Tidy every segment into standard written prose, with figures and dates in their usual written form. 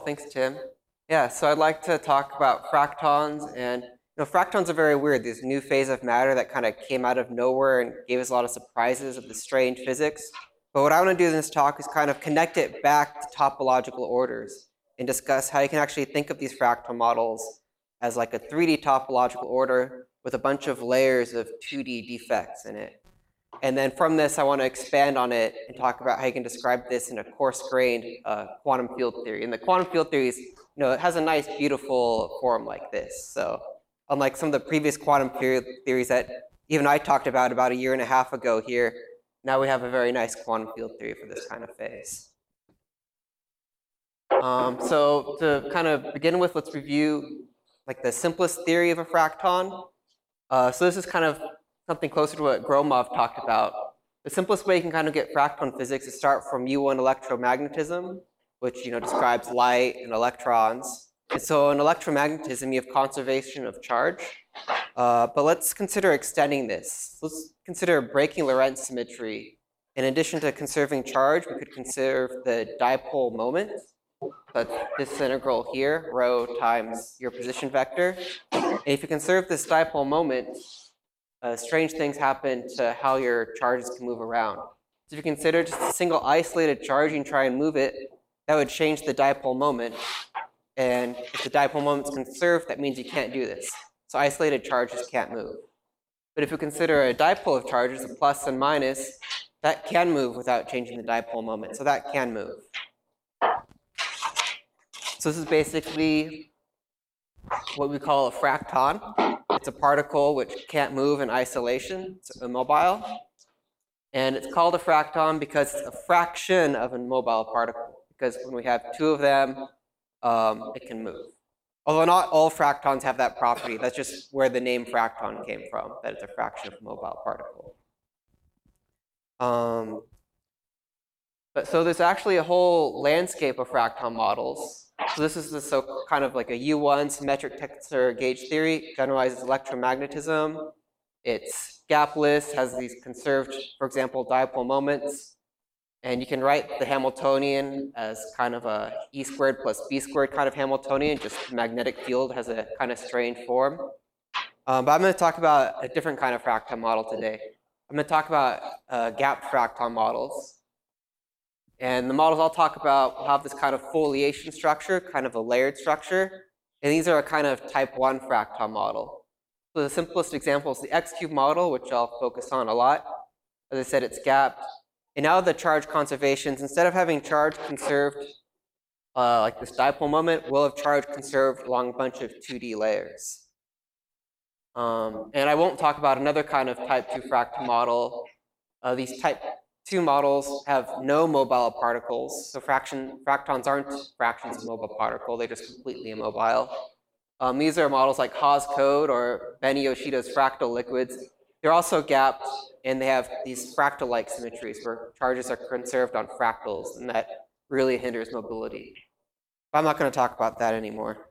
thanks, Tim. Yeah, so I'd like to talk about fractons, and fractons are very weird. This new phase of matter that kind of came out of nowhere and gave us a lot of surprises of the strange physics. But what I want to do in this talk is kind of connect it back to topological orders and discuss how you can actually think of these fractal models as like a 3D topological order with a bunch of layers of 2D defects in it. And then from this, I want to expand on it and talk about how you can describe this in a coarse-grained quantum field theory. And the quantum field theories, it has a nice, beautiful form like this. So unlike some of the previous quantum theories that even I talked about a year and a half ago here, now we have a very nice quantum field theory for this kind of phase. So to kind of begin with, let's review like the simplest theory of a fracton. So this is kind of something closer to what Gromov talked about. The simplest way you can kind of get fracton physics is start from U1 electromagnetism, which describes light and electrons. And so in electromagnetism, you have conservation of charge. But let's consider extending this. Let's consider breaking Lorentz symmetry. In addition to conserving charge, we could conserve the dipole moment. That's this integral here, rho times your position vector. And if you conserve this dipole moment, strange things happen to how your charges can move around. So if you consider just a single isolated charge and try and move it, that would change the dipole moment. And if the dipole moment is conserved, that means you can't do this. So isolated charges can't move. But if you consider a dipole of charges, a plus and minus, that can move without changing the dipole moment. So that can move. So this is basically what we call a fracton. It's a particle which can't move in isolation. It's immobile. And it's called a fracton because it's a fraction of an immobile particle. Because when we have two of them, it can move. Although not all fractons have that property. That's just where the name fracton came from, that it's a fraction of a mobile particle. But so there's actually a whole landscape of fracton models. So this is kind of like a U1 symmetric tensor gauge theory, generalizes electromagnetism. It's gapless, has these conserved, for example, dipole moments. And you can write the Hamiltonian as kind of a E squared plus B squared kind of Hamiltonian, just the magnetic field has a kind of strange form. But I'm going to talk about a different kind of fracton model today. I'm going to talk about gapped fracton models. And the models I'll talk about will have this kind of foliation structure, kind of a layered structure. And these are a kind of type 1 fracton model. So the simplest example is the X-cube model, which I'll focus on a lot. As I said, it's gapped. And now the charge conservations, instead of having charge conserved like this dipole moment, we'll have charge conserved along a bunch of 2D layers. And I won't talk about another kind of type 2 fracton model. These type 2 models have no mobile particles. So fractons aren't fractions of mobile particle. They're just completely immobile. These are models like Haas code or Benny Yoshida's fractal liquids. They're also gapped, and they have these fractal-like symmetries where charges are conserved on fractals, and that really hinders mobility. But I'm not going to talk about that anymore.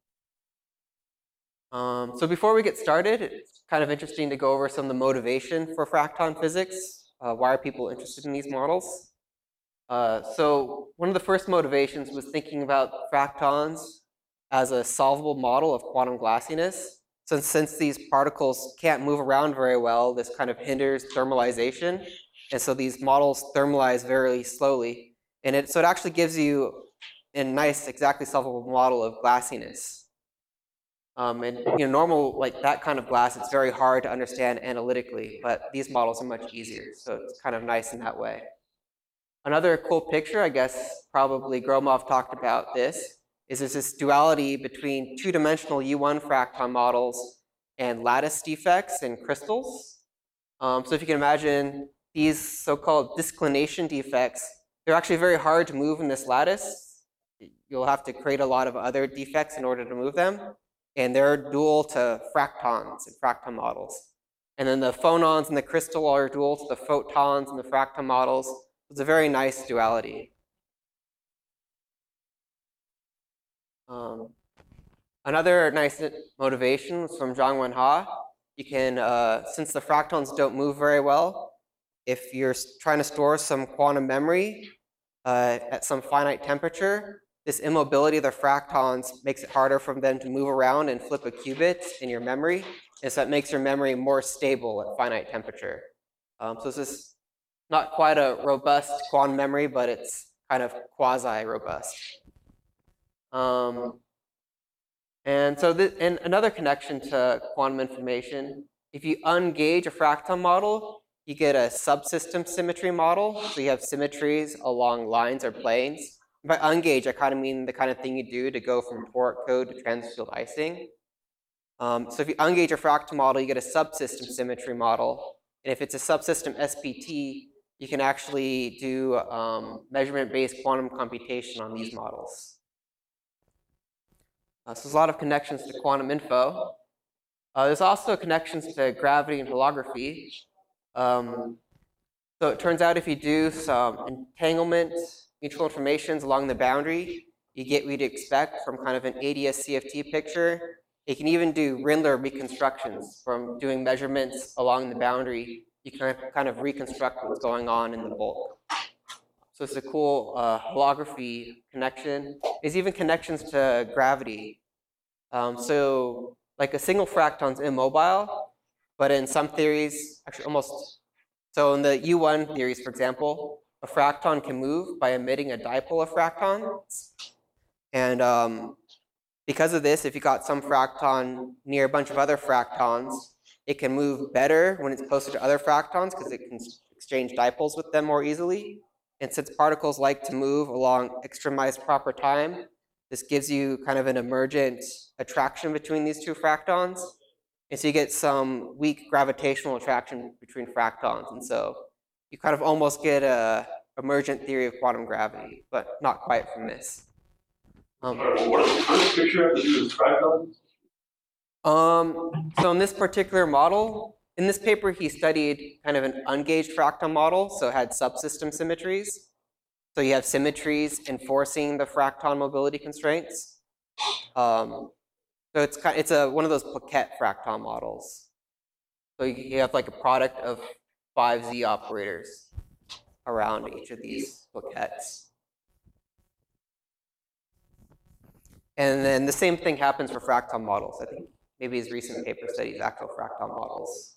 So before we get started, it's kind of interesting to go over some of the motivation for fracton physics. Why are people interested in these models? So one of the first motivations was thinking about fractons as a solvable model of quantum glassiness. Since these particles can't move around very well, this kind of hinders thermalization. And so these models thermalize very slowly. And so it actually gives you a nice, exactly solvable model of glassiness. And normal, like that kind of glass, it's very hard to understand analytically, but these models are much easier. So it's kind of nice in that way. Another cool picture, I guess probably Gromov talked about this, is there's this duality between two-dimensional U1 fracton models and lattice defects in crystals. So if you can imagine these so-called disclination defects, they're actually very hard to move in this lattice. You'll have to create a lot of other defects in order to move them. And they're dual to fractons and fracton models. And then the phonons in the crystal are dual to the photons in the fracton models. It's a very nice duality. Another nice motivation is from Zhang Wenha. You can, since the fractons don't move very well, if you're trying to store some quantum memory at some finite temperature, this immobility of the fractons makes it harder for them to move around and flip a qubit in your memory. And so that makes your memory more stable at finite temperature. So this is not quite a robust quantum memory, but it's kind of quasi-robust. And so and another connection to quantum information, if you ungauge a fractal model, you get a subsystem symmetry model. So you have symmetries along lines or planes. By ungauge, I kind of mean the kind of thing you do to go from toric code to transfield Ising. So if you ungauge a fractal model, you get a subsystem symmetry model. And if it's a subsystem SPT, you can actually do measurement-based quantum computation on these models. So there's a lot of connections to quantum info. There's also connections to gravity and holography. So it turns out if you do some entanglement mutual informations along the boundary, you get what you'd expect from kind of an ADS CFT picture. It can even do Rindler reconstructions from doing measurements along the boundary. You can kind of reconstruct what's going on in the bulk. So it's a cool holography connection. There's even connections to gravity. So like a single fracton's immobile, but in some theories, actually almost, so in the U1 theories, for example, a fracton can move by emitting a dipole of fractons. And because of this, if you got some fracton near a bunch of other fractons, it can move better when it's closer to other fractons because it can exchange dipoles with them more easily. And since particles like to move along extremized proper time, this gives you kind of an emergent attraction between these two fractons. And so you get some weak gravitational attraction between fractons. And so you kind of almost get a emergent theory of quantum gravity, but not quite from this. What does this picture have to do with fractons? So in this particular model, in this paper, he studied kind of an ungauged fractal model, so it had subsystem symmetries. So you have symmetries enforcing the fracton mobility constraints. So it's one of those plaquette fracton models. So you have like a product of 5 Z operators around each of these plaquettes. And then the same thing happens for fractal models. I think maybe his recent paper studies actual fractal models.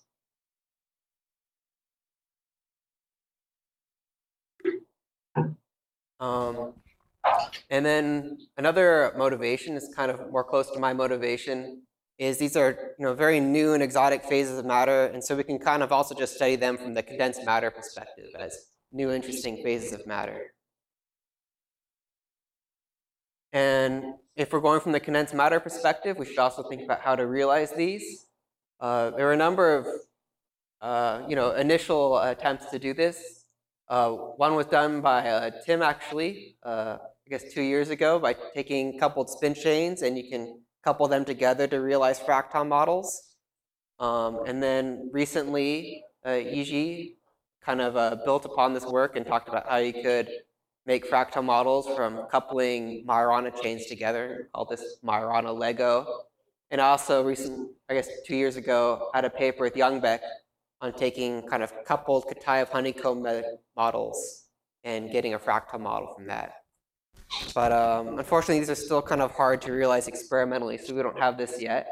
And then another motivation is kind of more close to my motivation is these are very new and exotic phases of matter, and so we can kind of also just study them from the condensed matter perspective as new interesting phases of matter. And if we're going from the condensed matter perspective, we should also think about how to realize these. There are a number of initial attempts to do this. One was done by Tim, actually, I guess 2 years ago, by taking coupled spin chains, and you can couple them together to realize fracton models. And then recently, Yiji kind of built upon this work and talked about how you could make fractal models from coupling Majorana chains together, called this Majorana Lego. And also recently, I guess 2 years ago, had a paper with Youngbeck on taking kind of coupled Kitaev honeycomb models and getting a fractal model from that. But unfortunately, these are still kind of hard to realize experimentally, so we don't have this yet.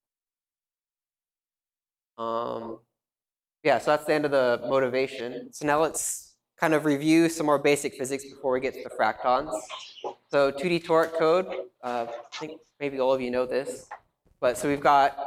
Yeah, so that's the end of the motivation. So now let's kind of review some more basic physics before we get to the fractons. So 2D toric code, I think maybe all of you know this, but so we've got,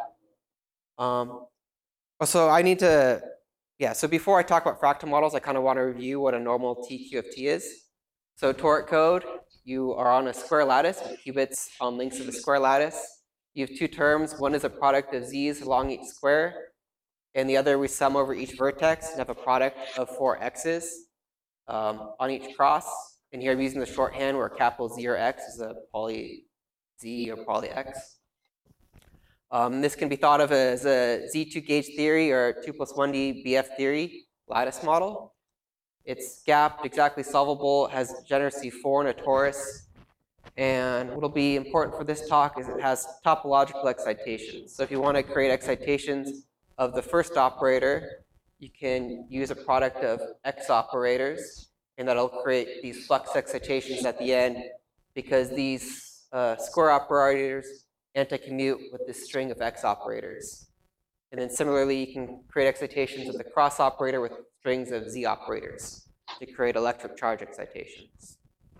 so I need to, so before I talk about fractal models, I kind of want to review what a normal TQFT is. So toric code, you are on a square lattice with qubits on links of the square lattice. You have two terms. One is a product of z's along each square, and the other we sum over each vertex and have a product of 4 x's on each cross. And here I'm using the shorthand where capital Z or X is a poly Z or poly X. This can be thought of as a Z2 gauge theory or 2+1D BF theory lattice model. It's gapped, exactly solvable, has degeneracy 4 and a torus. And what'll be important for this talk is it has topological excitations. So if you want to create excitations of the first operator, you can use a product of X operators, and that'll create these flux excitations at the end because these score operators anti-commute with this string of X operators. And then similarly, you can create excitations of the cross operator with strings of Z operators to create electric charge excitations.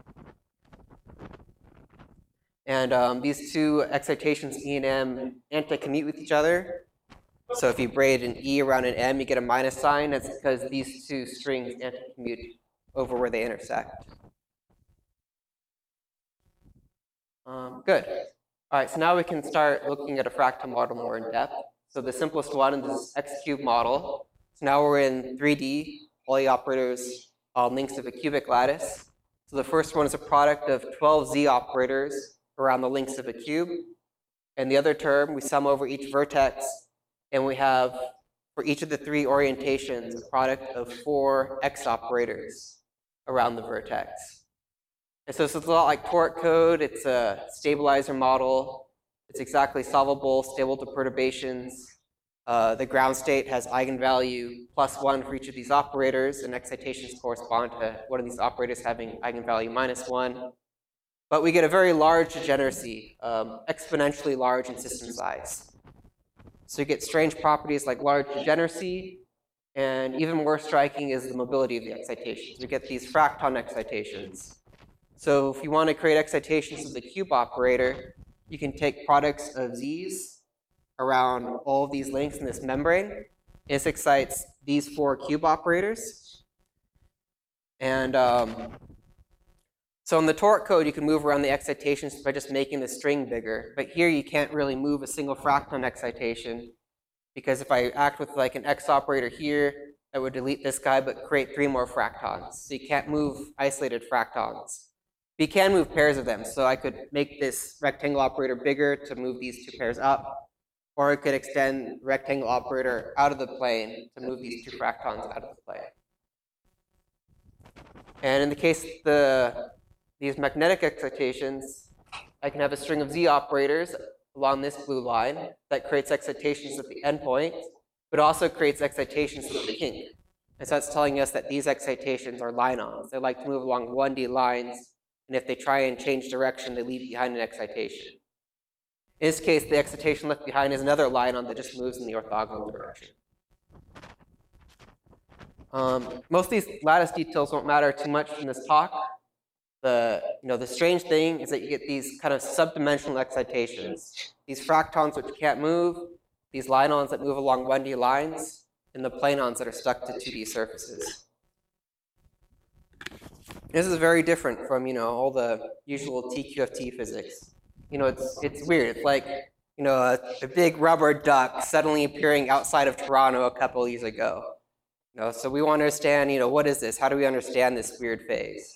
And these two excitations, E and M, anti-commute with each other. So if you braid an E around an M, you get a minus sign. That's because these two strings anti-commute over where they intersect. Good. All right, so now we can start looking at a fractal model more in depth. So the simplest one is this X-cube model. So now we're in 3D, all the operators on links of a cubic lattice. So the first one is a product of 12 Z operators around the links of a cube. And the other term, we sum over each vertex, and we have, for each of the three orientations, a product of 4 X operators around the vertex. And so this is a lot like toric code. It's a stabilizer model. It's exactly solvable, stable to perturbations. The ground state has eigenvalue +1 for each of these operators, and excitations correspond to one of these operators having eigenvalue -1. But we get a very large degeneracy, exponentially large in system size. So you get strange properties like large degeneracy, and even more striking is the mobility of the excitations. We get these fracton excitations. So if you want to create excitations of the cube operator, you can take products of Z's around all of these links in this membrane. This excites these 4 cube operators. And so in the toric code, you can move around the excitations by just making the string bigger. But here you can't really move a single fracton excitation, because if I act with like an X operator here, I would delete this guy but create 3 more fractons. So you can't move isolated fractons. But you can move pairs of them. So I could make this rectangle operator bigger to move these 2 pairs up, or I could extend the rectangle operator out of the plane to move these 2 fractons out of the plane. And in the case of these magnetic excitations, I can have a string of Z operators along this blue line that creates excitations at the endpoint, but also creates excitations at the kink. And so that's telling us that these excitations are line-ons. They like to move along 1D lines, and if they try and change direction, they leave behind an excitation. In this case, the excitation left behind is another line-on that just moves in the orthogonal direction. Most of these lattice details won't matter too much in this talk. The strange thing is that you get these kind of subdimensional excitations. These fractons which can't move, these line-ons that move along 1D lines, and the planons that are stuck to 2D surfaces. This is very different from, all the usual TQFT physics. It's weird. It's like, a big rubber duck suddenly appearing outside of Toronto a couple years ago. So we want to understand, what is this? How do we understand this weird phase?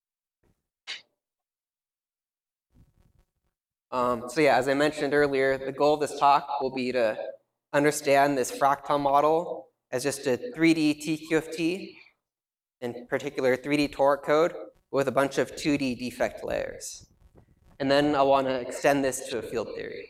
So yeah, as I mentioned earlier, the goal of this talk will be to understand this fractal model as just a 3D TQFT, in particular 3D toric code, with a bunch of 2D defect layers. And then I want to extend this to a field theory.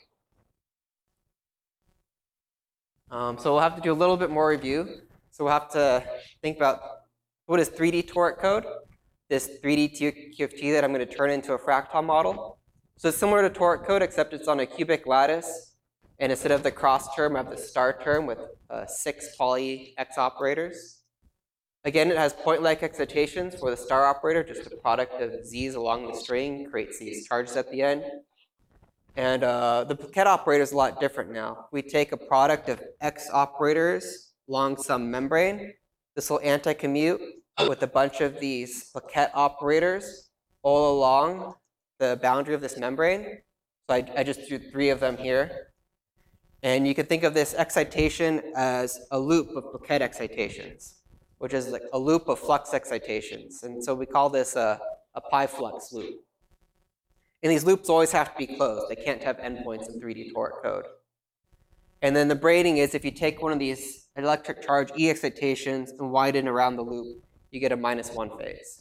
So we'll have to do a little bit more review. So we'll have to think about what is 3D toric code, this 3D TQFT that I'm going to turn into a fractal model. So it's similar to toric code, except it's on a cubic lattice. And instead of the cross term, I have the star term with 6 poly X operators. Again, it has point-like excitations for the star operator, just a product of Z's along the string creates these charges at the end. And the Paquette operator is a lot different now. We take a product of X operators along some membrane. This will anti-commute with a bunch of these Paquette operators all along the boundary of this membrane. So I just drew 3 of them here. And you can think of this excitation as a loop of Paquette excitations, which is like a loop of flux excitations. And so we call this a pi flux loop. And these loops always have to be closed. They can't have endpoints in 3D toric code. And then the braiding is if you take one of these electric charge E excitations and widen around the loop, you get a -1 phase.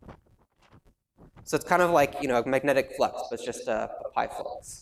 So it's kind of like, a magnetic flux, but it's just a pi flux.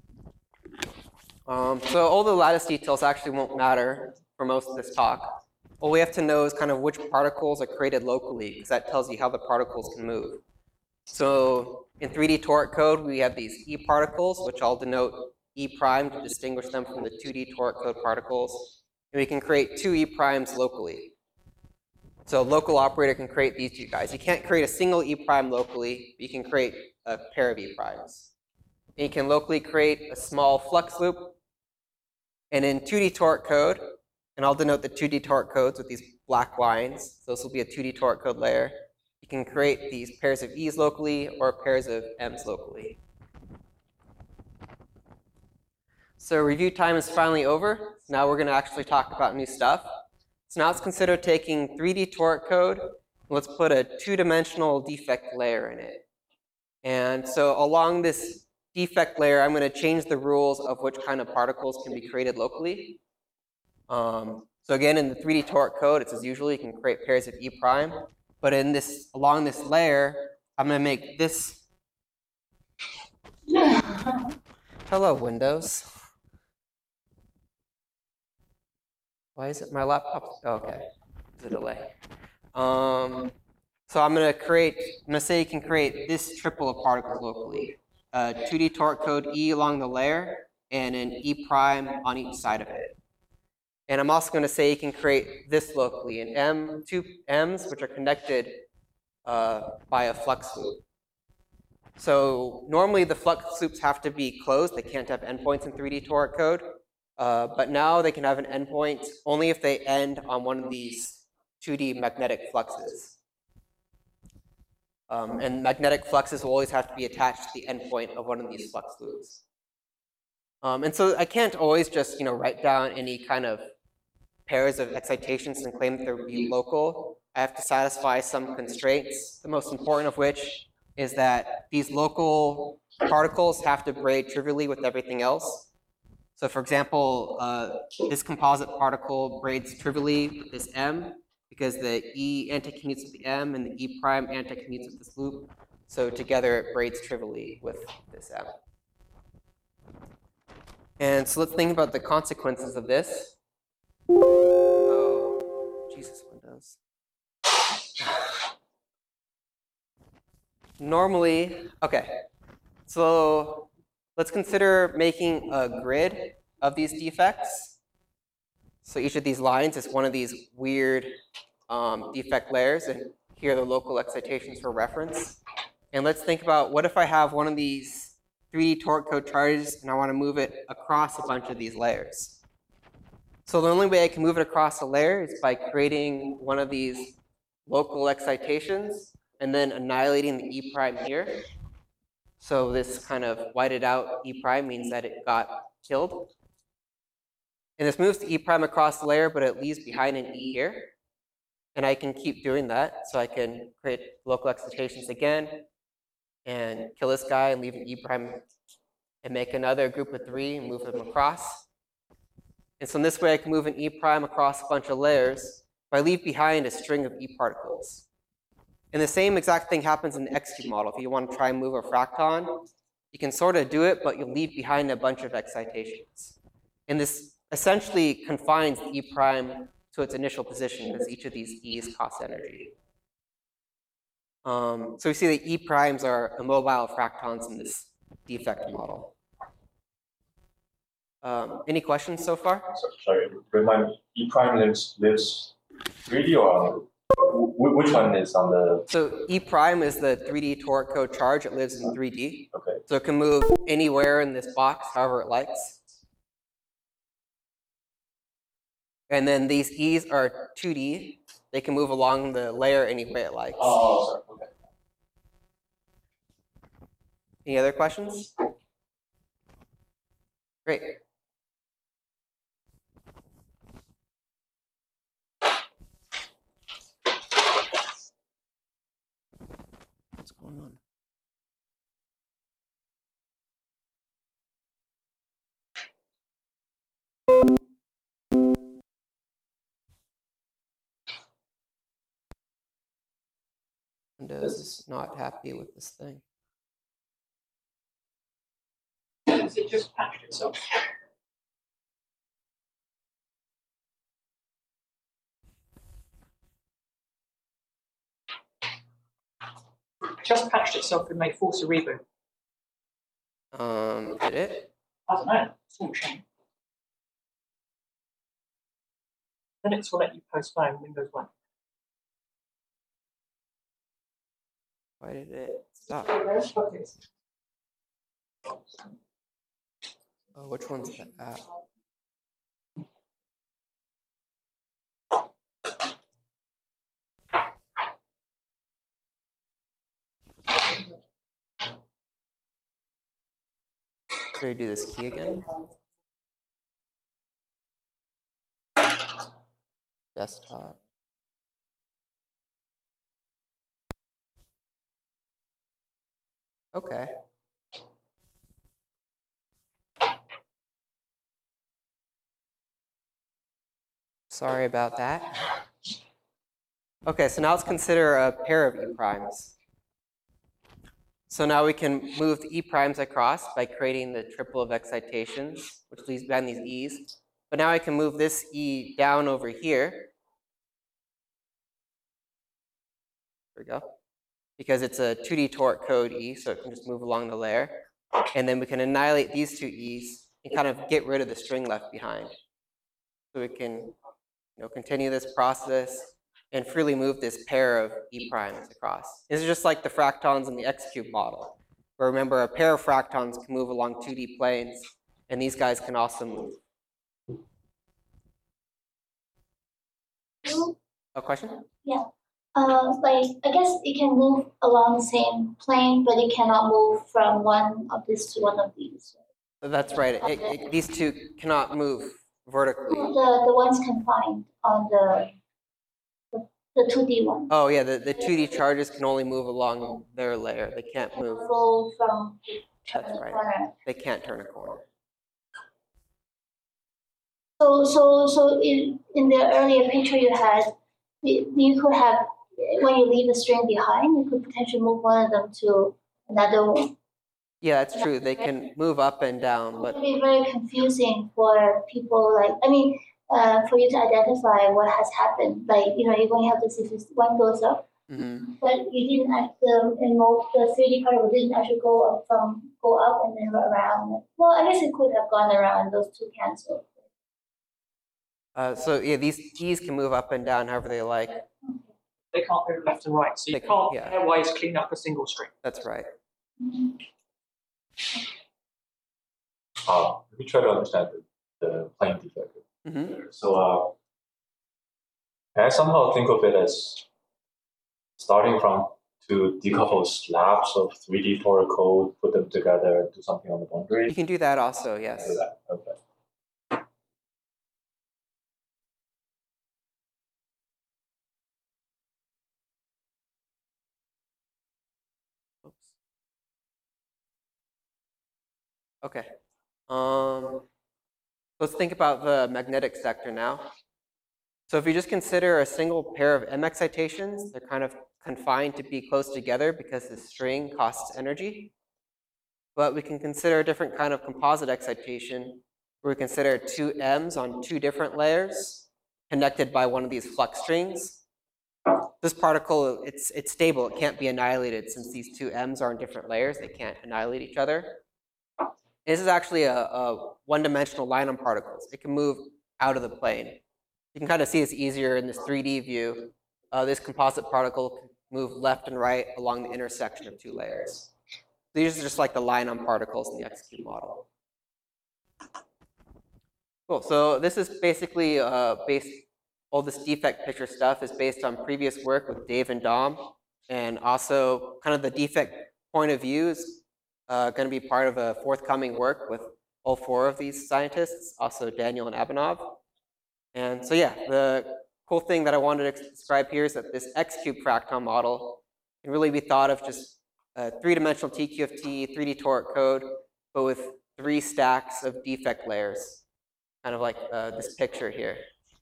So all the lattice details actually won't matter for most of this talk. All we have to know is kind of which particles are created locally, because that tells you how the particles can move. So in 3D toric code, we have these E particles, which I'll denote E prime to distinguish them from the 2D toric code particles. And we can create 2 E primes locally. So a local operator can create these 2 guys. You can't create a single E prime locally, but you can create a pair of E primes. And you can locally create a small flux loop. And in 2D toric code, and I'll denote the 2D toric codes with these black lines. So this will be a 2D toric code layer. You can create these pairs of E's locally or pairs of M's locally. So review time is finally over. Now we're going to actually talk about new stuff. So now let's consider taking 3D toric code. Let's put a 2-dimensional defect layer in it. And so along this defect layer, I'm going to change the rules of which kind of particles can be created locally. So again, in the 3D toric code, it's as usual, you can create pairs of E prime. But in this, along this layer, I'm going to make this. Hello, Windows. Why is it my laptop? Oh, okay, there's a delay. So I'm going to say you can create this triple of particles locally. 2D toric code E along the layer, and an E prime on each side of it. And I'm also going to say you can create this locally, an 2 M's, which are connected by a flux loop. So normally the flux loops have to be closed. They can't have endpoints in 3D toric code. But now they can have an endpoint only if they end on one of these 2D magnetic fluxes. And magnetic fluxes will always have to be attached to the endpoint of one of these flux loops. And so I can't always just write down any kind of pairs of excitations and claim that they'll be local. I have to satisfy some constraints, the most important of which is that these local particles have to braid trivially with everything else. So for example, this composite particle braids trivially with this M because the E anticommutes with the M and the E prime anticommutes with this loop. So together it braids trivially with this M. And so let's think about the consequences of this. Oh, Jesus, Windows. Normally, okay, so let's consider making a grid of these defects. So each of these lines is one of these weird defect layers, and here are the local excitations for reference. And let's think about, what if I have one of these 3D toric code charges and I want to move it across a bunch of these layers? So the only way I can move it across a layer is by creating one of these local excitations and then annihilating the E prime here. So this kind of whited out E prime means that it got killed. And this moves the E prime across the layer, but it leaves behind an E here. And I can keep doing that. So I can create local excitations again and kill this guy and leave an E prime and make another group of 3 and move them across. And so in this way, I can move an E prime across a bunch of layers, but I leave behind a string of E particles. And the same exact thing happens in the X-cube model. If you want to try and move a fracton, you can sort of do it, but you'll leave behind a bunch of excitations. And this essentially confines the E prime to its initial position, because each of these E's cost energy. So we see that E primes are immobile fractons in this defect model. Any questions so far? Sorry, remind me, E prime lives 3D or which one is on the? So E prime is the 3D toric code charge. It lives in 3D. Okay. So it can move anywhere in this box, however it likes. And then these E's are 2D. They can move along the layer any way it likes. Oh, sorry. Okay. Any other questions? Great. What's going on? Windows is not happy with this thing. It just patched itself. just patched itself and may force a reboot. Did it? I don't know. Small change. Linux will let you postpone. Windows won't. Why did it stop? Oh, which one's the app? Should I do this key again? Desktop. Okay. Sorry about that. Okay, so now let's consider a pair of e primes. So now we can move the e primes across by creating the triple of excitations, which leaves behind these e's. But now I can move this e down over here. There we go. Because it's a 2D toric code e, so it can just move along the layer. And then we can annihilate these two e's and kind of get rid of the string left behind. So we can continue this process and freely move this pair of e primes across. This is just like the fractons in the X-cube model, where remember a pair of fractons can move along 2D planes, and these guys can also move. A question? Yeah. Like, I guess it can move along the same plane, but it cannot move from one of these to one of these. That's right. These two cannot move vertically. The ones confined on the 2D one. Oh yeah, the 2D charges can only move along their layer. They can't move. Go from That's the right. corner. They can't turn a corner. So in the earlier picture you had, you could have, when you leave a string behind, you could potentially move one of them to another one. Yeah, that's true. They can move up and down, It but would be very confusing for people, like, I mean, for you to identify what has happened. Like, you're going to have this, if one goes up, but you didn't actually, the 3D particle didn't actually go up and then around. Well, I guess it could have gone around, those two cancel. so yeah, these e's can move up and down however they like. They can't move left and right, so you They can't yeah. pairwise clean up a single string. That's right. Let me try to understand the plane defect. So can I somehow think of it as starting from to decouple slabs of 3D toric code, put them together, do something on the boundary? You can do that also, yes. Do that. Okay. Okay. Let's think about the magnetic sector now. So if you just consider a single pair of M excitations, they're kind of confined to be close together because the string costs energy. But we can consider a different kind of composite excitation where we consider two M's on two different layers connected by one of these flux strings. This particle, it's stable. It can't be annihilated since these two M's are in different layers. They can't annihilate each other. This is actually a one-dimensional line on particles. It can move out of the plane. You can kind of see this easier in this 3D view. This composite particle can move left and right along the intersection of two layers. These are just like the line on particles in the X-cube model. Cool. So this is basically all this defect picture stuff is based on previous work with Dave and Dom, and also kind of the defect point of view is going to be part of a forthcoming work with all four of these scientists, also Daniel and Abhinav. And so yeah, the cool thing that I wanted to describe here is that this X-cube fracton model can really be thought of just a three-dimensional TQFT, 3D toric code, but with 3 stacks of defect layers, kind of like this picture here.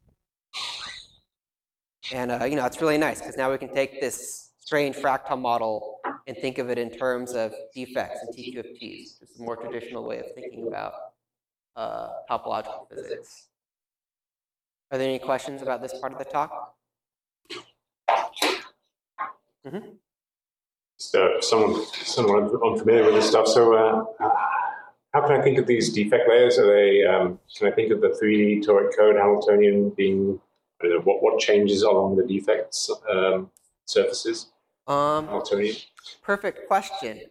And it's really nice because now we can take this strange fractal model and think of it in terms of defects and TQFTs. It's a more traditional way of thinking about topological physics. Are there any questions about this part of the talk? someone unfamiliar with this stuff. So how can I think of these defect layers? Are they? Can I think of the 3D toric code Hamiltonian being? I don't know, what changes along the defects surfaces? Hamiltonian. Perfect question.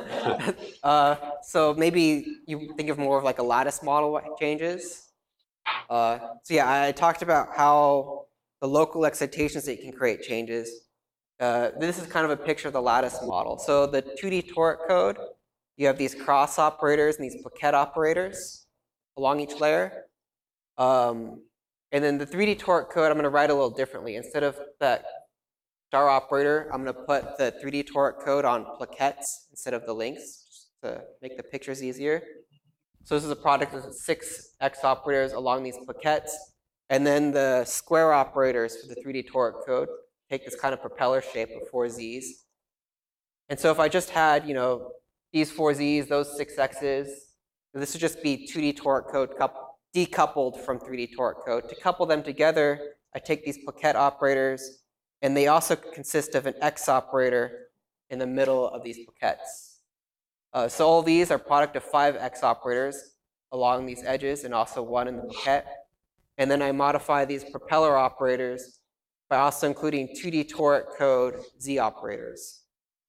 So maybe you think of more of like a lattice model changes. So yeah, I talked about how the local excitations that you can create changes. This is kind of a picture of the lattice model. So the 2D toric code, you have these cross operators and these plaquette operators along each layer. And then the 3D toric code, I'm going to write a little differently. Instead of that star operator, I'm going to put the 3D toric code on plaquettes instead of the links, just to make the pictures easier. So this is a product of 6 X operators along these plaquettes. And then the square operators for the 3D toric code take this kind of propeller shape of 4 Z's. And so if I just had, you know, these 4 Z's, those 6 X's, this would just be 2D toric code decoupled from 3D toric code. To couple them together, I take these plaquette operators, and they also consist of an X operator in the middle of these plaquettes. So all these are product of 5 X operators along these edges, and also 1 in the plaquette. And then I modify these propeller operators by also including 2D toric code Z operators.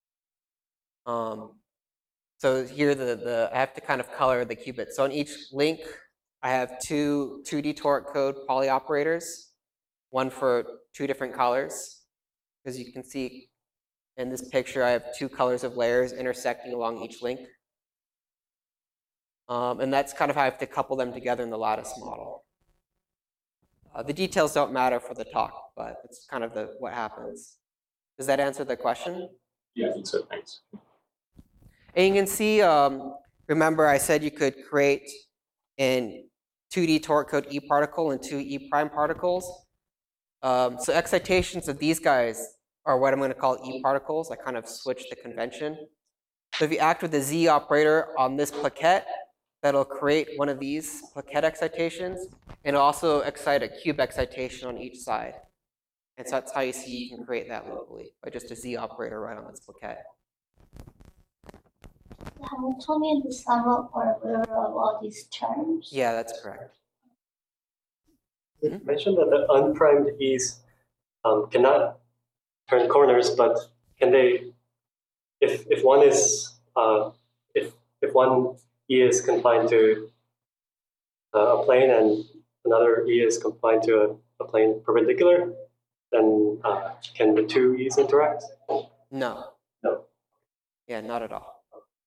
So here I have to kind of color the qubits. So on each link, I have 2 2D toric code poly operators, 1 for 2 different colors. As you can see in this picture, I have 2 colors of layers intersecting along each link. And that's kind of how I have to couple them together in the lattice model. The details don't matter for the talk, but it's kind of what happens. Does that answer the question? Yeah, I think so. Thanks. And you can see, remember I said you could create in 2D toric code E particle and 2 E prime particles. So excitations of these guys are what I'm going to call E particles. I kind of switched the convention. So if you act with the Z operator on this plaquette, that'll create one of these plaquette excitations, and it'll also excite a cube excitation on each side. And so that's how you see you can create that locally, by just a Z operator right on this plaquette. Hamiltonian is sum of all these terms. Yeah, that's correct. You mentioned that the unprimed E's cannot turn corners, but can they? If one is if one E is confined to a plane and another E is confined to a plane perpendicular, then can the 2 E's interact? No. No. Yeah, not at all.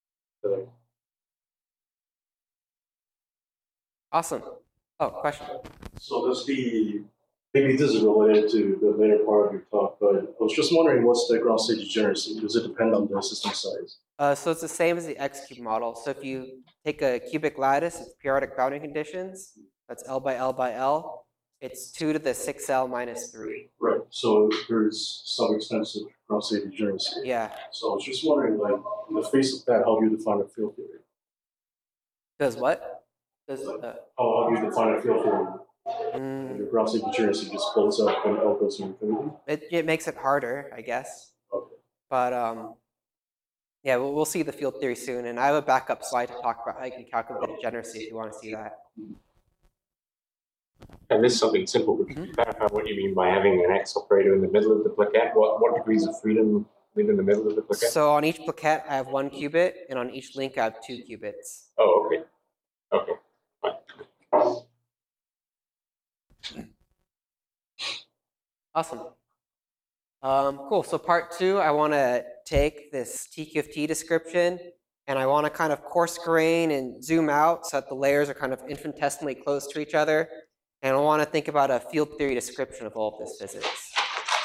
Awesome. Oh, question. So maybe this is related to the later part of your talk, but I was just wondering what's the ground state degeneracy? Does it depend on the system size? So it's the same as the X-cube model. So if you take a cubic lattice, it's periodic bounding conditions. That's L by L by L. It's 2 to the 6L minus 3. Right. So there's some extensive ground state degeneracy. Yeah. So I was just wondering, like, in the face of that, how do you define a field theory? Does what? Does How do you define a field theory? Your ground state degeneracy just blows up when L goes to infinity? it makes it harder, I guess. Okay. But yeah, we'll see the field theory soon. And I have a backup slide to talk about how you can calculate the degeneracy if you want to see that. And this is something simple. Could you clarify what you mean by having an X operator in the middle of the plaquette? What degrees of freedom live in the middle of the plaquette? So on each plaquette, I have 1 qubit, and on each link, I have 2 qubits. Oh, okay. Okay. Fine. Awesome. Cool. So part 2, I want to take this TQFT description, and I want to kind of coarse grain and zoom out so that the layers are kind of infinitesimally close to each other. And I want to think about a field theory description of all of this physics.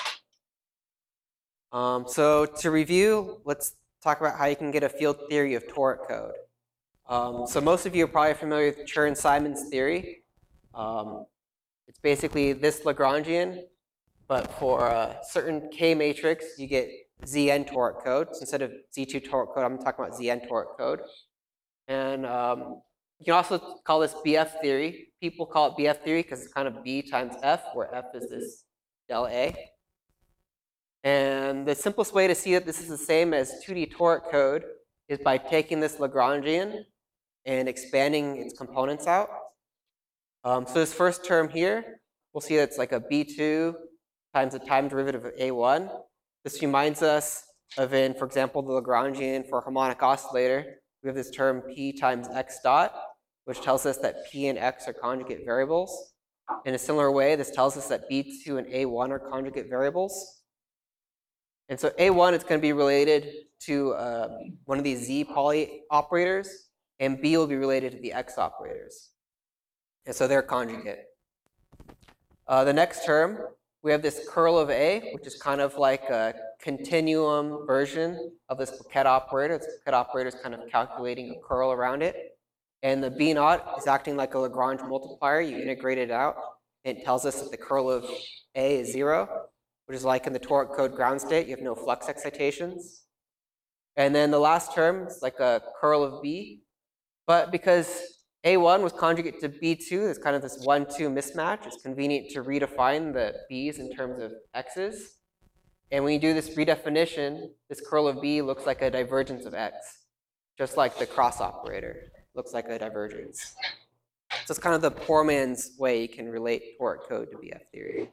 So to review, let's talk about how you can get a field theory of toric code. So most of you are probably familiar with Chern-Simons theory. It's basically this Lagrangian, but for a certain K matrix, you get Zn toric code. So instead of Z2 toric code, I'm talking about Zn toric code. And you can also call this BF theory. People call it BF theory because it's kind of B times F, where F is this del A. And the simplest way to see that this is the same as 2D toric code is by taking this Lagrangian and expanding its components out. So this first term here, we'll see that's like a B2 times the time derivative of A1. This reminds us of for example, the Lagrangian for a harmonic oscillator. We have this term P times X dot, which tells us that P and X are conjugate variables. In a similar way, this tells us that B2 and A1 are conjugate variables. And so A1 is going to be related to one of these Z Pauli operators, and B will be related to the X operators. And so they're conjugate. The next term, we have this curl of A, which is kind of like a continuum version of this Paquette operator. This Paquette operator is kind of calculating a curl around it. And the B naught is acting like a Lagrange multiplier. You integrate it out, and it tells us that the curl of A is 0, which is like in the toric code ground state, you have no flux excitations. And then the last term is like a curl of B. But because A1 was conjugate to B2, there's kind of this 1-2 mismatch. It's convenient to redefine the B's in terms of X's. And when you do this redefinition, this curl of B looks like a divergence of X, just like the cross operator looks like a divergence. So it's kind of the poor man's way you can relate toric code to BF theory.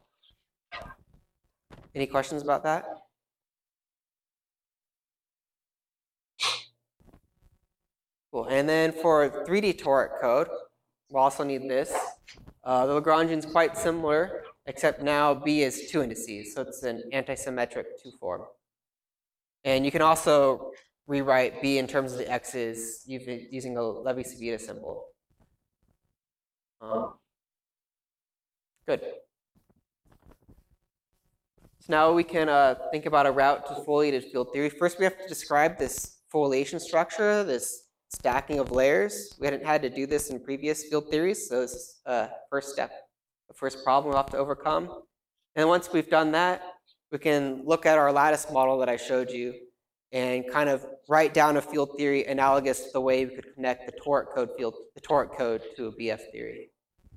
Any questions about that? Cool. And then for 3D toric code, we'll also need this. The Lagrangian is quite similar, except now B is 2 indices, so it's an antisymmetric 2 form. And you can also rewrite B in terms of the X's using a Levi-Civita symbol. Good. So now we can think about a route to foliated field theory. First, we have to describe this foliation structure, this stacking of layers. We hadn't had to do this in previous field theories, so this is first step, the first problem we'll have to overcome. And once we've done that, we can look at our lattice model that I showed you and kind of write down a field theory analogous to the way we could connect the toric code to a BF theory.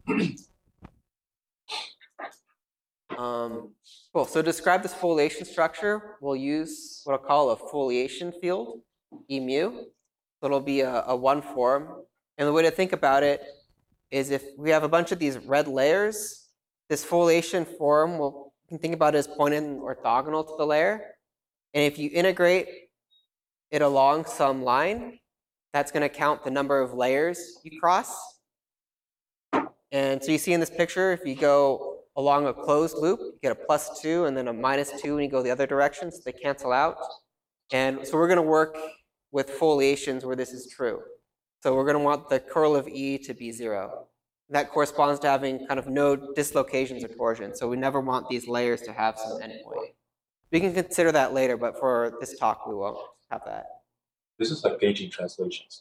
Cool. So to describe this foliation structure, we'll use what I'll call a foliation field, E mu. So it'll be a 1 form. And the way to think about it is if we have a bunch of these red layers, this foliation form, you can think about it as pointing orthogonal to the layer. And if you integrate it along some line, that's going to count the number of layers you cross. And so you see in this picture, if you go along a closed loop, you get a +2 and then a -2 when you go the other direction, so they cancel out. And so we're going to work with foliations where this is true. So we're going to want the curl of E to be 0. That corresponds to having kind of no dislocations or torsions. So we never want these layers to have some endpoint. We can consider that later, but for this talk, we won't have that. This is like gauging translations.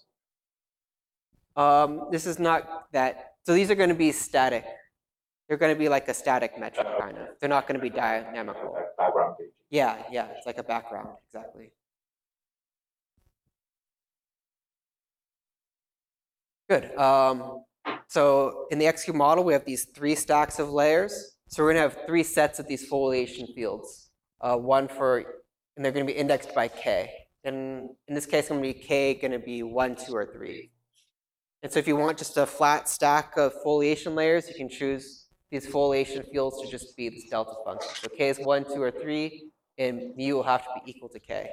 This is not that. So these are going to be static. They're going to be like a static metric, kind of. They're not going to be dynamical. Background gauging. Yeah, it's like a background, exactly. Good. So in the XQ model, we have these 3 stacks of layers. So we're going to have 3 sets of these foliation fields. And they're going to be indexed by K. And in this case, it's going to be K going to be 1, 2, or 3. And so if you want just a flat stack of foliation layers, you can choose these foliation fields to just be this delta function. So K is 1, 2, or 3, and mu will have to be equal to K.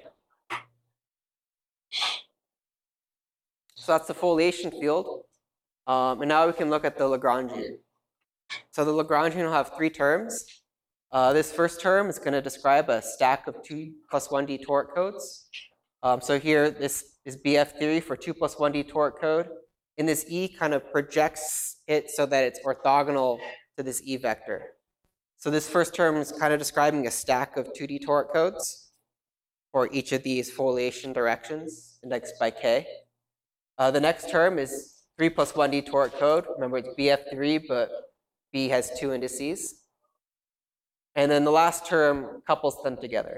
So that's the foliation field. And now we can look at the Lagrangian. So the Lagrangian will have 3 terms. This first term is going to describe a stack of 2 + 1D toric codes. So here, this is BF theory for 2 + 1D toric code. And this E kind of projects it so that it's orthogonal to this E vector. So this first term is kind of describing a stack of 2D toric codes for each of these foliation directions indexed by K. The next term is 3 + 1D toric code. Remember, it's BF3, but B has 2 indices. And then the last term couples them together.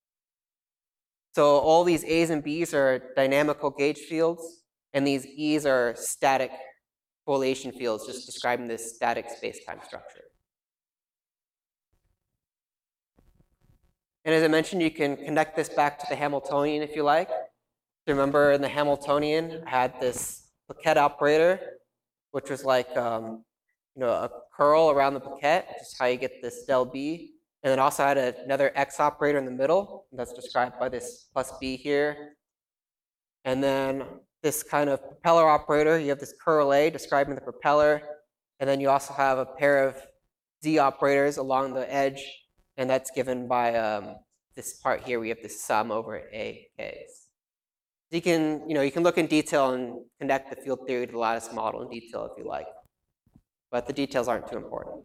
So all these A's and B's are dynamical gauge fields, and these E's are static foliation fields, just describing this static space-time structure. And as I mentioned, you can connect this back to the Hamiltonian if you like. Remember in the Hamiltonian, I had this Paquette operator, which was like a curl around the Paquette, which is how you get this del B. And then also had another X operator in the middle, that's described by this plus B here. And then this kind of propeller operator, you have this curl A describing the propeller. And then you also have a pair of Z operators along the edge, and that's given by this part here. We have this sum over A Ks. You can look in detail and connect the field theory to the lattice model in detail if you like, but the details aren't too important.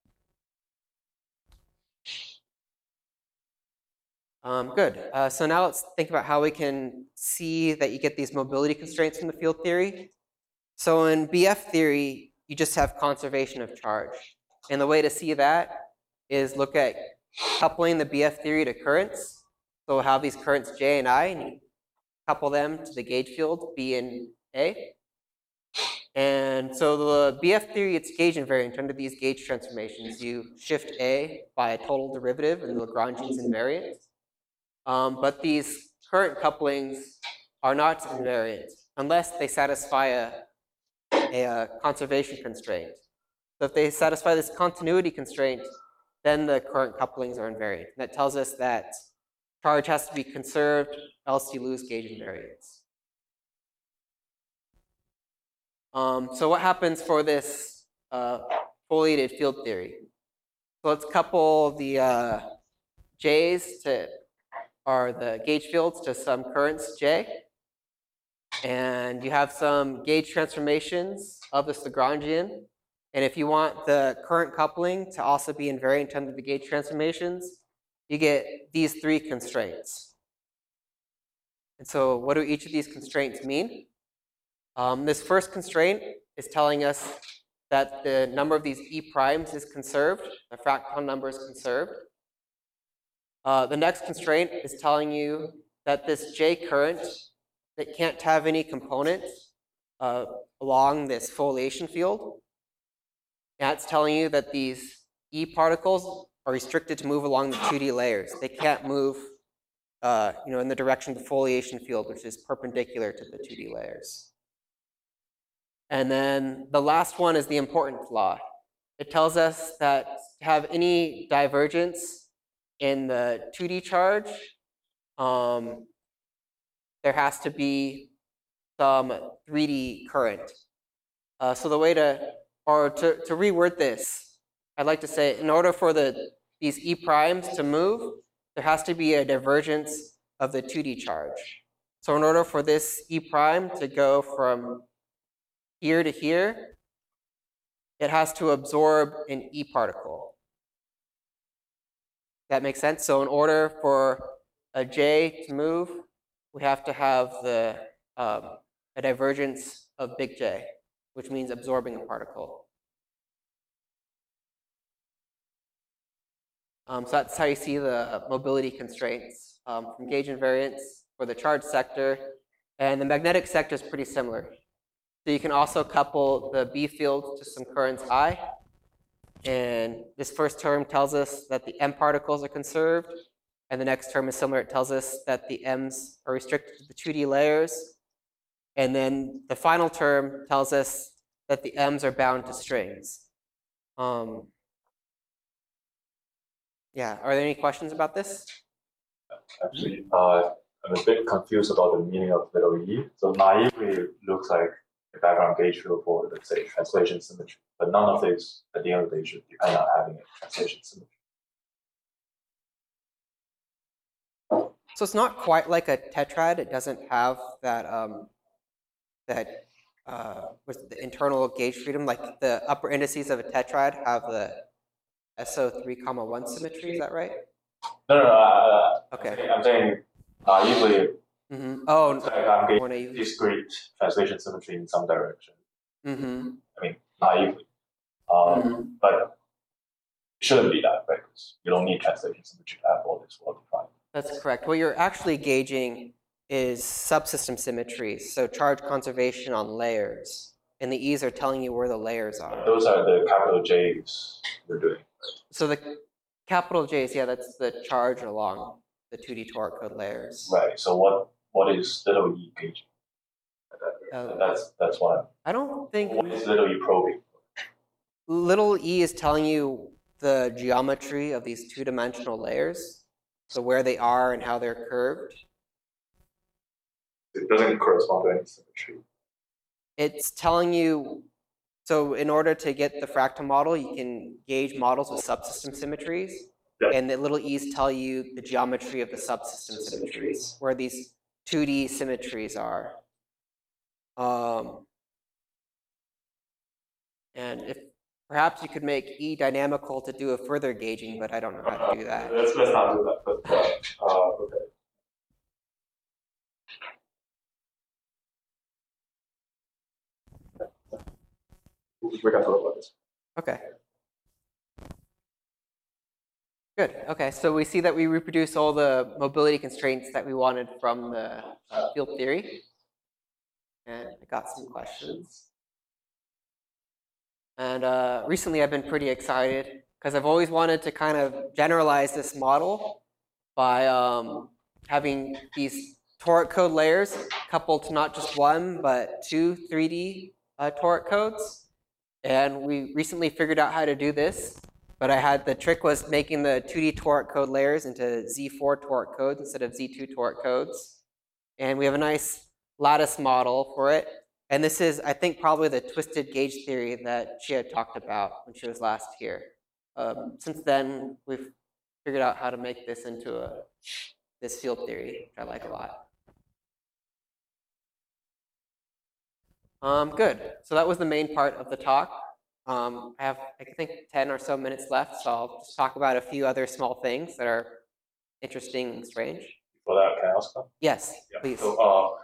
Good. So now let's think about how we can see that you get these mobility constraints from the field theory. So in BF theory, you just have conservation of charge. And the way to see that is look at coupling the BF theory to currents. So we'll have these currents J and I, and you couple them to the gauge field B and A. And so the BF theory, it's gauge invariant under these gauge transformations. You shift A by a total derivative and the Lagrangian's invariant. But these current couplings are not invariant unless they satisfy a conservation constraint. So if they satisfy this continuity constraint, then the current couplings are invariant. And that tells us that charge has to be conserved, else you lose gauge invariance. So what happens for this foliated field theory? So let's couple the J's or the gauge fields to some currents J. And you have some gauge transformations of this Lagrangian. And if you want the current coupling to also be invariant under the gauge transformations, you get these three constraints. And so what do each of these constraints mean? This first constraint is telling us that the number of these E primes is conserved, the fractal number is conserved. The next constraint is telling you that this J current that can't have any components along this foliation field. That's telling you that these E particles are restricted to move along the 2D layers. They can't move in the direction of the foliation field, which is perpendicular to the 2D layers. And then the last one is the importance law. It tells us that to have any divergence in the 2D charge, there has to be some 3D current. So the way to reword this, I'd like to say in order for these E primes to move, there has to be a divergence of the 2D charge. So in order for this E prime to go from here to here, it has to absorb an E particle. That makes sense? So in order for a J to move, we have to have a divergence of big J, which means absorbing a particle. So that's how you see the mobility constraints from gauge invariance for the charge sector. And the magnetic sector is pretty similar. So you can also couple the B field to some currents I. And this first term tells us that the M particles are conserved. And the next term is similar. It tells us that the M's are restricted to the 2D layers. And then the final term tells us that the M's are bound to strings. Yeah, are there any questions about this? Actually, I'm a bit confused about the meaning of little e. So naively, it looks like a background gauge field for, let's say, translation symmetry. But none of these, at the end of the day, should depend on having a translation symmetry. So it's not quite like a tetrad. It doesn't have that with the internal gauge freedom. Like the upper indices of a tetrad have the SO3,1 symmetry. Is that right? No. Okay. I'm saying naively. Mm-hmm. Oh, like I'm getting discrete translation symmetry in some direction. Mm-hmm. I mean, naively. But it shouldn't be that, right? Because you don't need translation symmetry to have all this well defined. That's correct. What you're actually gauging is subsystem symmetry, so charge conservation on layers. And the E's are telling you where the layers are. Those are the capital J's we're doing. So Capital J's, yeah, that's the charge along the 2D toric code layers. Right. So what is little e gauging? That's what. I don't think What is little e probing? little e is telling you the geometry of these two-dimensional layers, so where they are and how they're curved. It doesn't correspond to any symmetry. It's telling you, so in order to get the fractal model, you can gauge models with subsystem symmetries, Yeah. and the little e's tell you the geometry of the subsystem symmetries, where these 2D symmetries are. And if perhaps you could make E dynamical to do a further gauging, but I don't know how to do that. Let's not do that. But okay. We can talk about this. Okay. Good. Okay, so we see that we reproduce all the mobility constraints that we wanted from the field theory. And I got some questions. And recently I've been pretty excited because I've always wanted to kind of generalize this model by having these toric code layers coupled to not just one, but two 3D toric codes. And we recently figured out how to do this, but the trick was making the 2D toric code layers into Z4 toric codes instead of Z2 toric codes. And we have a nice lattice model for it. And this is, I think, probably the twisted gauge theory that she had talked about when she was last here. Since then, we've figured out how to make this into this field theory, which I like a lot. Good. So that was the main part of the talk. I have, I think, 10 or so minutes left, so I'll just talk about a few other small things that are interesting and strange. Before that, can I ask them? Yes, Yeah. please. So,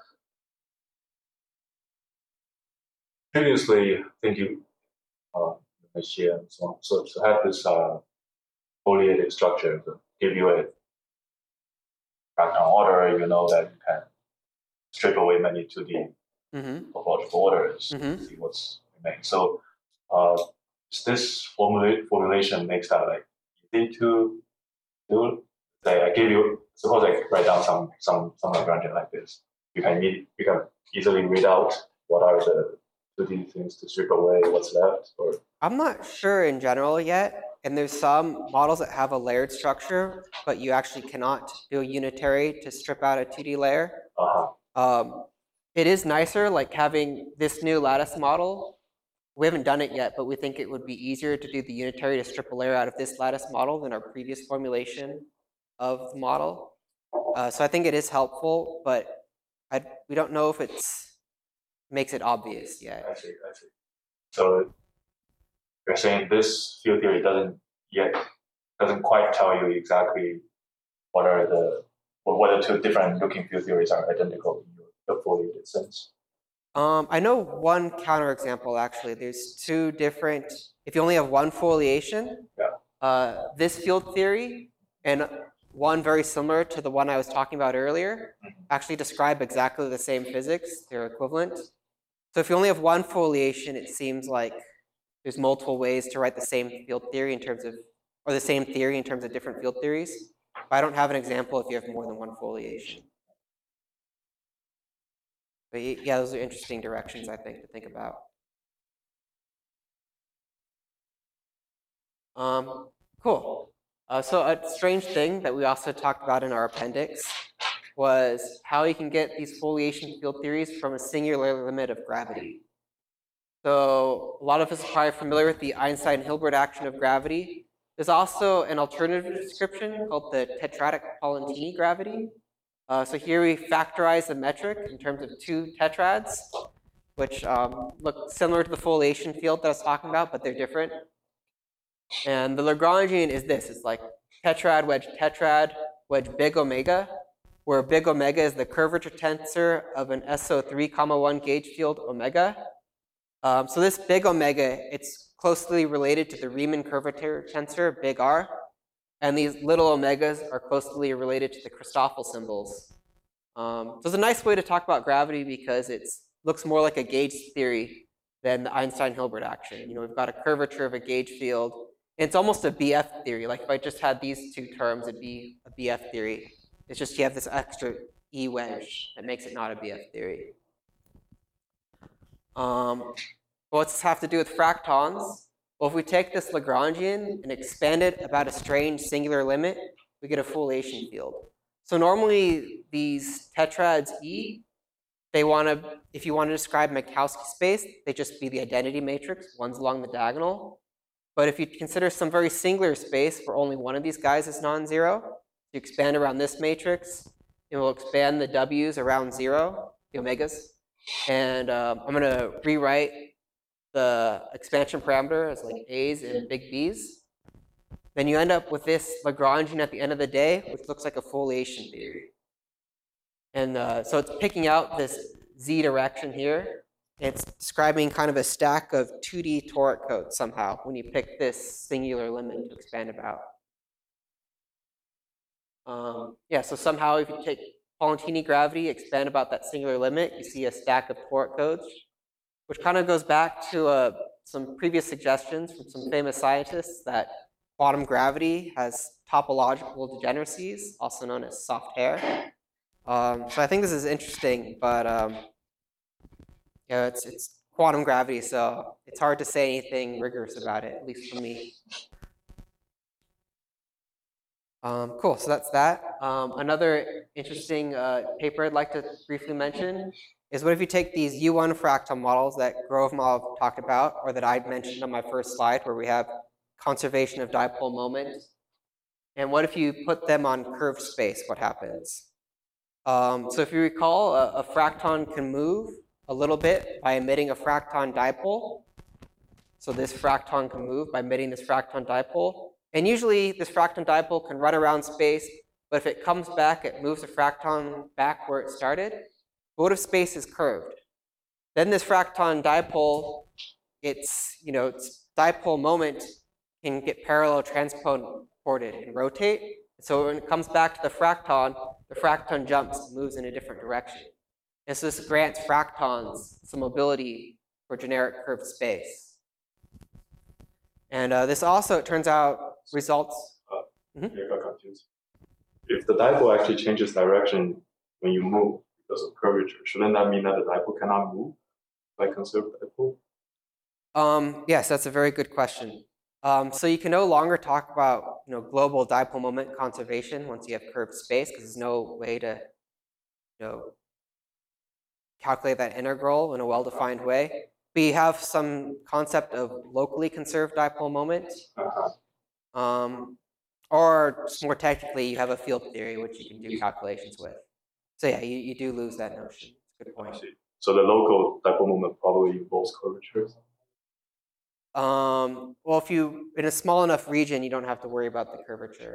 previously, I think you mentioned and so on. So to have this foliated structure to give you a fractal order, you know that you can strip away many 2D topological orders to see what's remaining. So this formulation makes that like easy to do. Like I give you, suppose I write down some Lagrangian like this. You can easily read out what are the 2D things to strip away, what's left, or I'm not sure in general yet, and there's some models that have a layered structure, but you actually cannot do a unitary to strip out a 2D layer. It is nicer, like having this new lattice model. We haven't done it yet, but we think it would be easier to do the unitary to strip a layer out of this lattice model than our previous formulation of the model. So I think it is helpful, but we don't know if it's makes it obvious yet. I see. So you're saying this field theory doesn't quite tell you exactly what the two different looking field theories are identical in your foliated sense. I know one counterexample actually. There's two different, if you only have one foliation, this field theory and one very similar to the one I was talking about earlier actually describe exactly the same physics. They're equivalent. So if you only have one foliation, it seems like there's multiple ways to write the same field theory in terms of, or the same theory in terms of different field theories. But I don't have an example if you have more than one foliation. But yeah, those are interesting directions, I think, to think about. Cool. So a strange thing that we also talked about in our appendix was how you can get these foliation field theories from a singular limit of gravity. So a lot of us are probably familiar with the Einstein-Hilbert action of gravity. There's also an alternative description called the tetradic Pollantini gravity. So here we factorize the metric in terms of two tetrads, which look similar to the foliation field that I was talking about, but they're different. And the Lagrangian is this. It's like tetrad, wedge big omega, where big omega is the curvature tensor of an SO3, 1 gauge field omega. So this big omega, it's closely related to the Riemann curvature tensor, big R. And these little omegas are closely related to the Christoffel symbols. So it's a nice way to talk about gravity because it looks more like a gauge theory than the Einstein-Hilbert action. You know, we've got a curvature of a gauge field, It's almost a BF theory. Like if I just had these two terms, it'd be a BF theory. It's just you have this extra E wedge that makes it not a BF theory. What's this have to do with fractons? Well, if we take this Lagrangian and expand it about a strange singular limit, we get a foliation field. So normally these tetrads E, they want to, if you want to describe Minkowski space, they just be the identity matrix, one's along the diagonal. But if you consider some very singular space where only one of these guys is non-zero, you expand around this matrix, and we'll expand the W's around 0, the omegas. And I'm going to rewrite the expansion parameter as like A's and big B's. Then you end up with this Lagrangian at the end of the day, which looks like a foliation theory. And so it's picking out this Z direction here. It's describing kind of a stack of 2D toric codes somehow when you pick this singular limit to expand about. Yeah, so somehow if you take Paulantini gravity, expand about that singular limit, you see a stack of toric codes, which kind of goes back to some previous suggestions from some famous scientists that quantum gravity has topological degeneracies, also known as soft hair. So I think this is interesting, but yeah, it's quantum gravity, so it's hard to say anything rigorous about it, at least for me. Cool, so that's that. Another interesting paper I'd like to briefly mention is what if you take these U1 fractal models that Grove-Mov talked about, or that I mentioned on my first slide, where we have conservation of dipole moment, and what if you put them on curved space, what happens? So if you recall, a fracton can move a little bit by emitting a fracton dipole. So this fracton can move by emitting this fracton dipole. And usually this fracton dipole can run around space, but if it comes back, it moves the fracton back where it started. But what if space is curved? Then this fracton dipole, its dipole moment can get parallel transported and rotate. So when it comes back to the fracton jumps and moves in a different direction. And so this grants fractons some mobility for generic curved space. And this also, it turns out, results. I got confused. If the dipole actually changes direction when you move because of curvature, shouldn't that mean that the dipole cannot move by conserved dipole? Yes, that's a very good question. So you can no longer talk about global dipole moment conservation once you have curved space, because there's no way to calculate that integral in a well-defined way. We have some concept of locally conserved dipole moment, or more technically, you have a field theory which you can do calculations with. So yeah, you do lose that notion. Good point. I see. So the local dipole moment probably involves curvature. Well, if you in a small enough region, you don't have to worry about the curvature.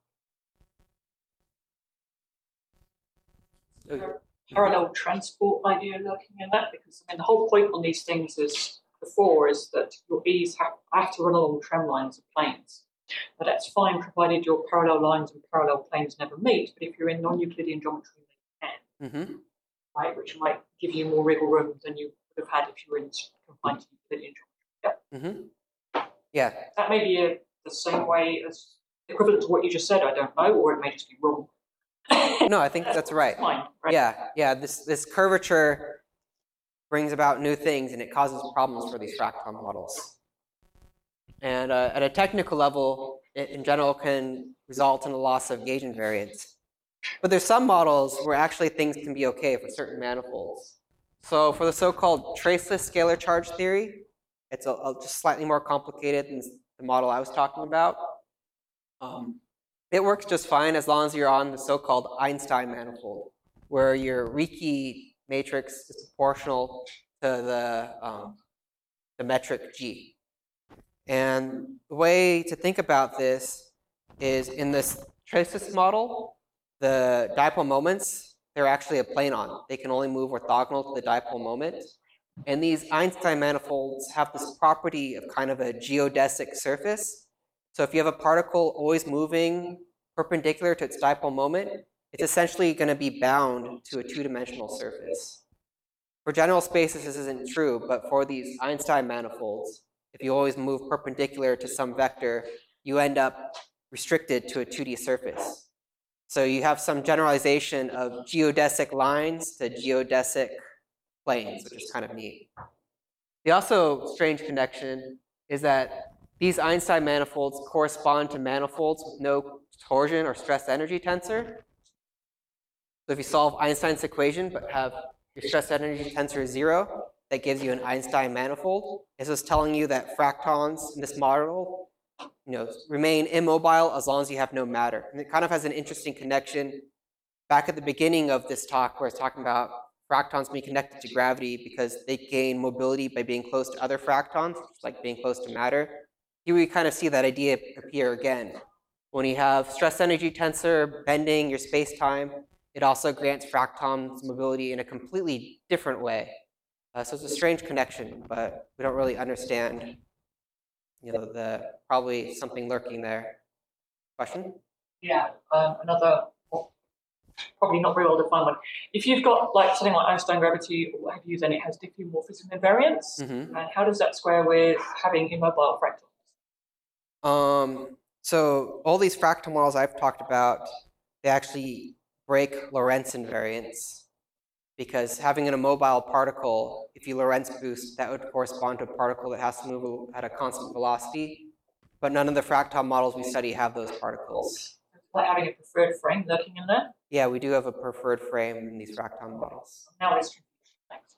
Parallel transport idea looking at that, because I mean the whole point on these things is that your E's have to run along trem lines of planes. But that's fine provided your parallel lines and parallel planes never meet. But if you're in non-Euclidean geometry, they can, right? Which might give you more wriggle room than you would have had if you were confined to Euclidean geometry. Yeah. That may be the same way as equivalent to what you just said. I don't know, or it may just be wrong. No, I think that's right. Fine, right? Yeah. This curvature brings about new things, and it causes problems for these fracton models. And at a technical level, it in general can result in a loss of gauge invariance. But there's some models where actually things can be okay for certain manifolds. So for the so-called traceless scalar charge theory, it's just slightly more complicated than the model I was talking about. It works just fine as long as you're on the so-called Einstein manifold, where your Ricci matrix is proportional to the metric G. And the way to think about this is in this traceless model, the dipole moments, they're actually a planon. They can only move orthogonal to the dipole moment. And these Einstein manifolds have this property of kind of a geodesic surface. So if you have a particle always moving perpendicular to its dipole moment, it's essentially going to be bound to a two-dimensional surface. For general spaces, this isn't true, but for these Einstein manifolds, if you always move perpendicular to some vector, you end up restricted to a 2D surface. So you have some generalization of geodesic lines to geodesic planes, which is kind of neat. The also strange connection is that these Einstein manifolds correspond to manifolds with no torsion or stress energy tensor. So if you solve Einstein's equation but have your stress energy tensor 0, that gives you an Einstein manifold. This is telling you that fractons in this model, remain immobile as long as you have no matter. And it kind of has an interesting connection back at the beginning of this talk where it's talking about fractons being connected to gravity because they gain mobility by being close to other fractons, like being close to matter. Here we kind of see that idea appear again. When you have stress energy tensor bending your space-time, it also grants fractons mobility in a completely different way. So it's a strange connection, but we don't really understand, probably something lurking there. Question? Yeah, another probably not very well defined one. If you've got like something like Einstein gravity or what have you, then it has diffeomorphism invariance. And how does that square with having immobile fractals? So all these fractal models I've talked about, they actually break Lorentz invariance. Because having an immobile particle, if you Lorentz boost, that would correspond to a particle that has to move at a constant velocity. But none of the fractal models we study have those particles. Like having a preferred frame lurking in there? Yeah, we do have a preferred frame in these fractal models. Now it's thanks.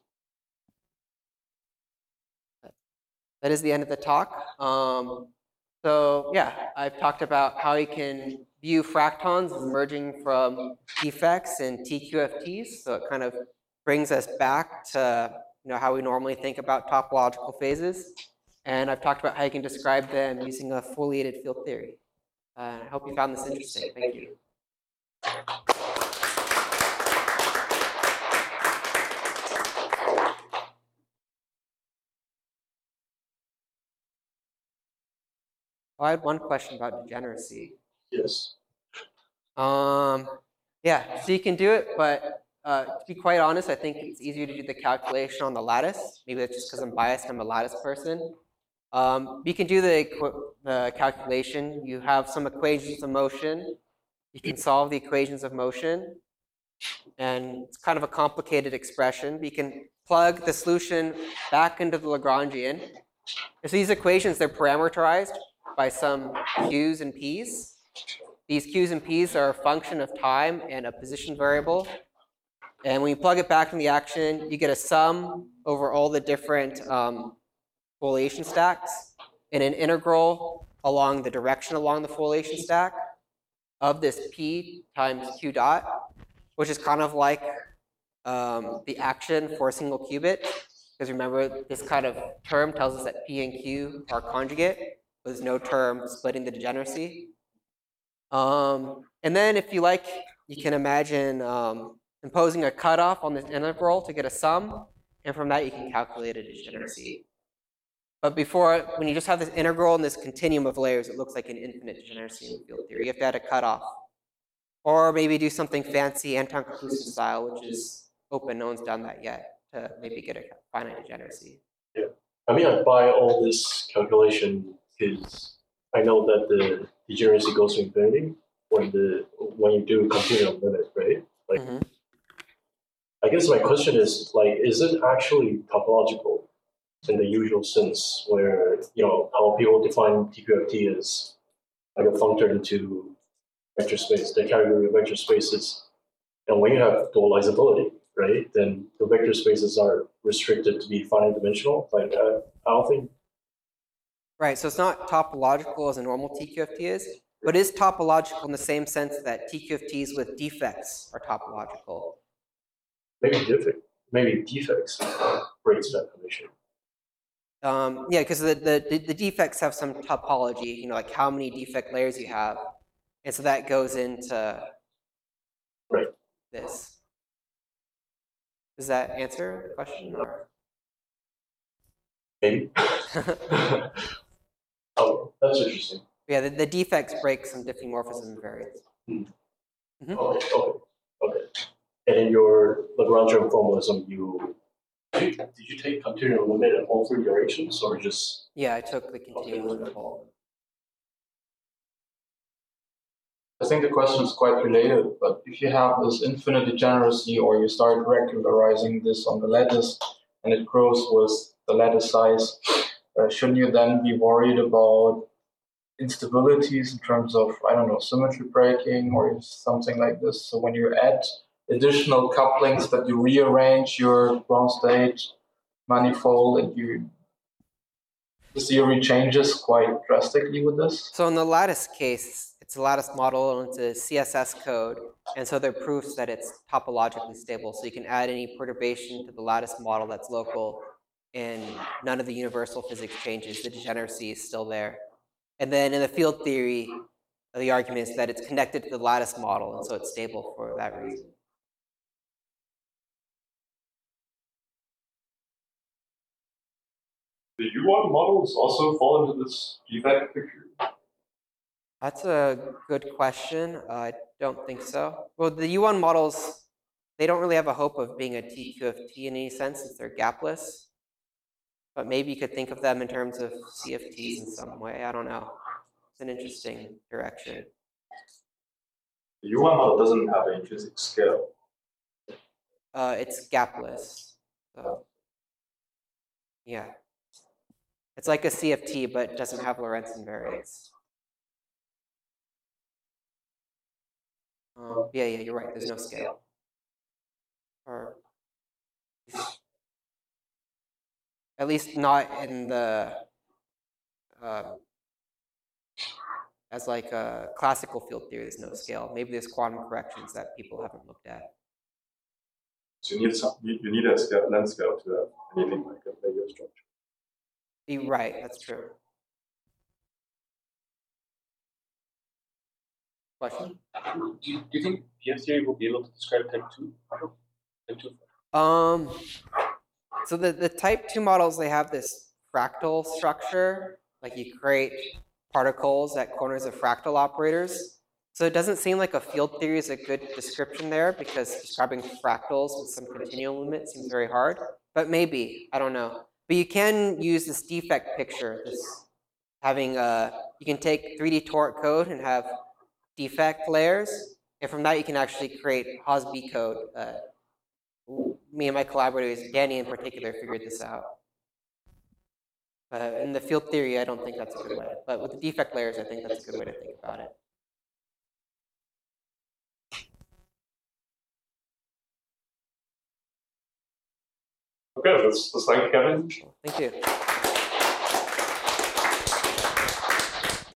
That is the end of the talk. So yeah, I've talked about how you can view fractons as emerging from defects in TQFTs. So it kind of brings us back to how we normally think about topological phases. And I've talked about how you can describe them using a foliated field theory. I hope you found this interesting. Thank you. I had one question about degeneracy. Yes. Yeah, so you can do it, but to be quite honest, I think it's easier to do the calculation on the lattice. Maybe that's just because I'm biased, I'm a lattice person. You can do the calculation. You have some equations of motion. You can solve the equations of motion. And it's kind of a complicated expression. But you can plug the solution back into the Lagrangian. So these equations, they're parameterized by some Q's and P's. These Q's and P's are a function of time and a position variable. And when you plug it back in the action, you get a sum over all the different foliation stacks and an integral along the direction along the foliation stack of this P times Q dot, which is kind of like the action for a single qubit. Because remember, this kind of term tells us that P and Q are conjugate. There's no term splitting the degeneracy. And then if you like, you can imagine imposing a cutoff on this integral to get a sum. And from that, you can calculate a degeneracy. But when you just have this integral and this continuum of layers, it looks like an infinite degeneracy in field theory. You have to add a cutoff. Or maybe do something fancy, Anton Kapusin style, which is open, no one's done that yet, to maybe get a finite degeneracy. Yeah, I mean, I buy all this calculation because I know that the degeneracy goes to infinity when you do continuum limit, right? Like, I guess my question is, like, is it actually topological in the usual sense, where how people define TQFT as like a functor into vector space, the category of vector spaces, and when you have dualizability, right, then the vector spaces are restricted to be finite dimensional. Like, I don't think. Right, so it's not topological as a normal TQFT is, but it is topological in the same sense that TQFTs with defects are topological. Maybe defects breaks that condition. Yeah, because the defects have some topology, like how many defect layers you have. And so that goes into this. Does that answer the question? Or? Maybe. Oh, that's interesting. Yeah, the defects break some diffeomorphism invariance. Okay. And in your Lagrangian formalism, you Did you take continuum limit at all three directions, or just? Yeah, I took the continuum limit of all. I think the question is quite related, but if you have this infinite degeneracy or you start regularizing this on the lattice and it grows with the lattice size, shouldn't you then be worried about instabilities in terms of, I don't know, symmetry breaking or something like this? So when you add additional couplings that you rearrange your ground state manifold and the theory changes quite drastically with this? So in the lattice case, it's a lattice model and it's a CSS code. And so there are proofs that it's topologically stable. So you can add any perturbation to the lattice model that's local and none of the universal physics changes. The degeneracy is still there. And then in the field theory, the argument is that it's connected to the lattice model, and so it's stable for that reason. The U1 models also fall into this defect picture? That's a good question. I don't think so. Well, the U1 models, they don't really have a hope of being a TQ of T in any sense since they're gapless. But maybe you could think of them in terms of CFTs in some way. I don't know. It's an interesting direction. The U1 model doesn't have an intrinsic scale. It's gapless. So, yeah. It's like a CFT, but it doesn't have Lorentz invariance. Yeah, you're right. There's no scale. Or at least not in the as like a classical field theory. There's no scale. Maybe there's quantum corrections that people haven't looked at. So you need a scale, length scale to have anything like a Lego structure. You're right. That's true. Question? Do you think PF theory will be able to describe type 2? Type 2? So the type 2 models, they have this fractal structure. Like you create particles at corners of fractal operators. So it doesn't seem like a field theory is a good description there because describing fractals with some continuum limit seems very hard. But maybe, I don't know. But you can use this defect picture, this having you can take 3D toric code and have defect layers. And from that, you can actually create HOSB code. Me and my collaborators, Danny in particular, figured this out. In the field theory, I don't think that's a good way. But with the defect layers, I think that's a good way to think about it. Okay, let's thank Kevin. Thank you.